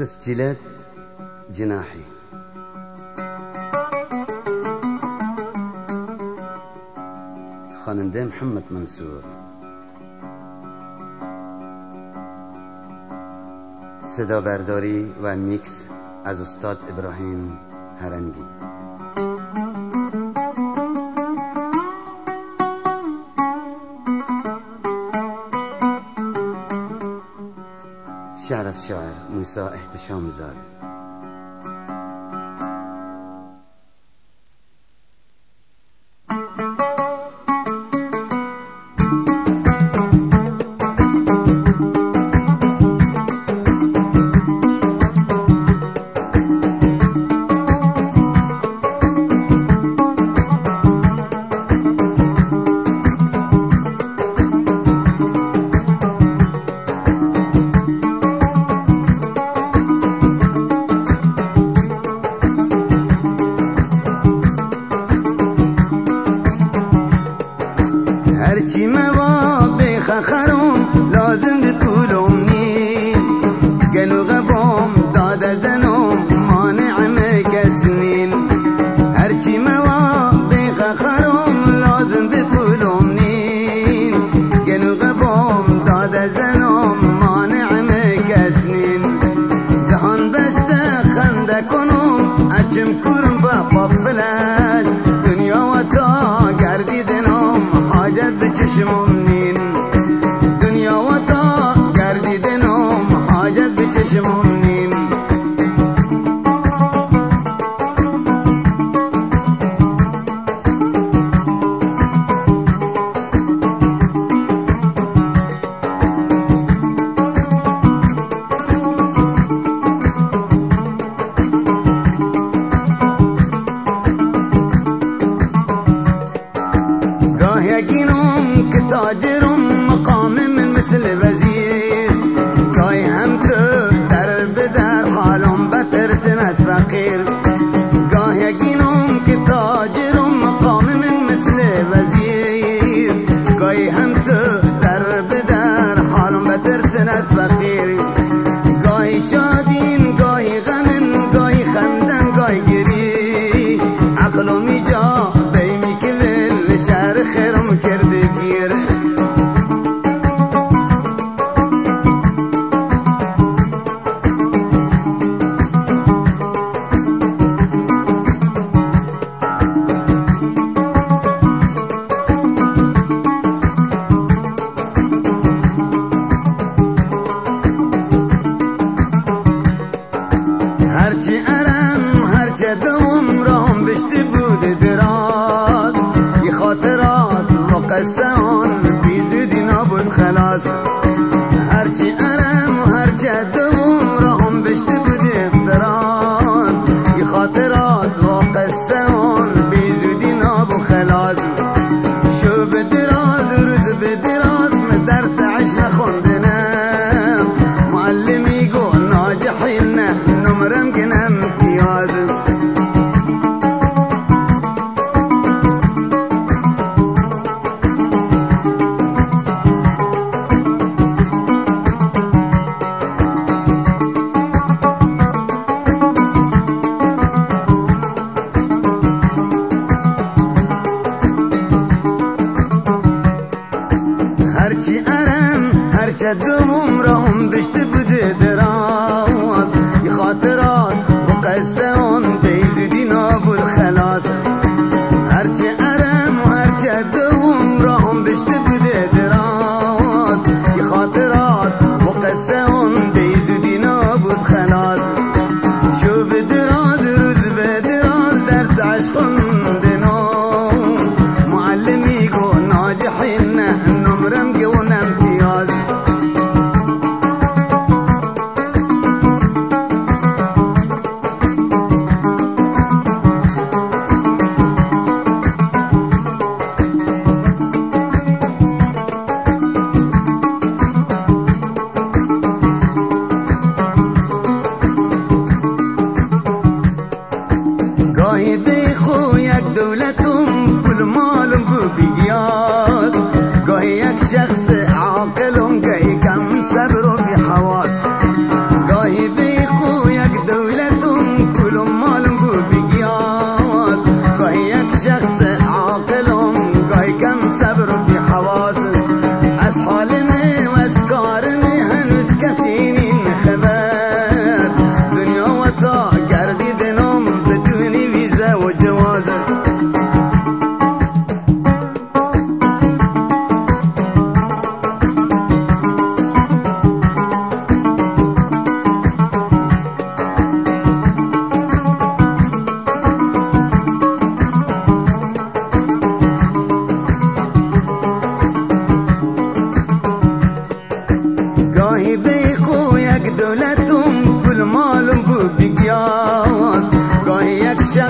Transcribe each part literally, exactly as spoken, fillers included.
تسجيلات جناحي. خواننده محمد منصور. صدا برداری و میکس از استاد ابراهیم هرنگی. شعر از شاعر موسی احتشام زاده. هرچی موا بخخرم لازم بطولم نیم گلو غبام داده زنم مانع مکسنین. هرچی موا بخخرم لازم بطولم نیم گلو غبام داده زنم مانع مکسنین. دهان بسته خنده کنم اچم کرم با پافلت دنیا و تا گردیدنم حاجت به چشمم نین. دنیا و تا گردیدنم حاجت به چشمم نین. یقینم که تاجرم مقام من مثل وزیر گاهی هم تو در بدر حالم بترتن از فقیر. گاهی یقینم که تاجرم مقام من مثل وزیر گاهی هم تو در بدر حالم بترتن از فقیر. گاهی شادین گاهی غمن گاهی خندن گاهی گری عقلم ایجا بیمی که ول شهر خیرم کرده گیر. هرچی ارم هرچی دوم رام بشته بود دراز یه خاطرات و قصه آن بی زودی نابود خلاص. هرچی ارم هرچی دوم رام بشته بود دراز یه خاطرات و قصه آن بی زودی نابود خلاص. شو به دراز روز به دراز من درس عشق خوندنم معلمی گو ناجحین نه نمرم گنم پیاز. هرچی ارم هرچی دوم رام بشته بوده دراز یه خاطرات و قصه آن بیزودی نابود خلاص. هرچی ارم هرچی دوم رام بشته بوده دراز یه خاطرات و قصه آن بیزودی نابود خلاص. شو به دراز روز به دراز درس عشق خوندنم معلمی گو ناجحین نه نمرم گونم پیاز.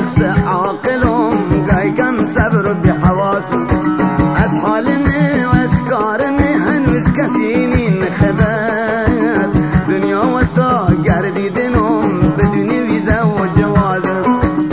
شخص عاقلم گای کم صبر بی حواسم از حالمه و از کارمه هنوز کسی نین خبر دنیا و تا گردیدنم بدون ویزا و جوازم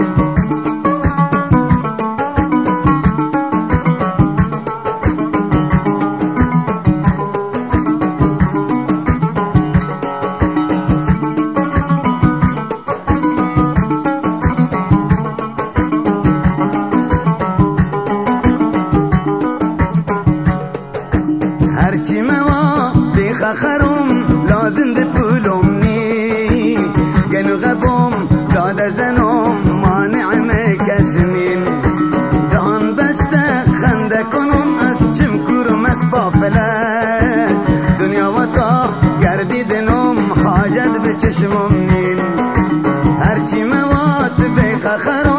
هرچی موا بخخرم لازم ده پولم نی گنو غبم داده زنم مانع مکسنین دهان بسته خنده کنم از چم کورم از بافله دنیا و تا گردیدنم حاجت به چشمم نین هرچی موا بخخرم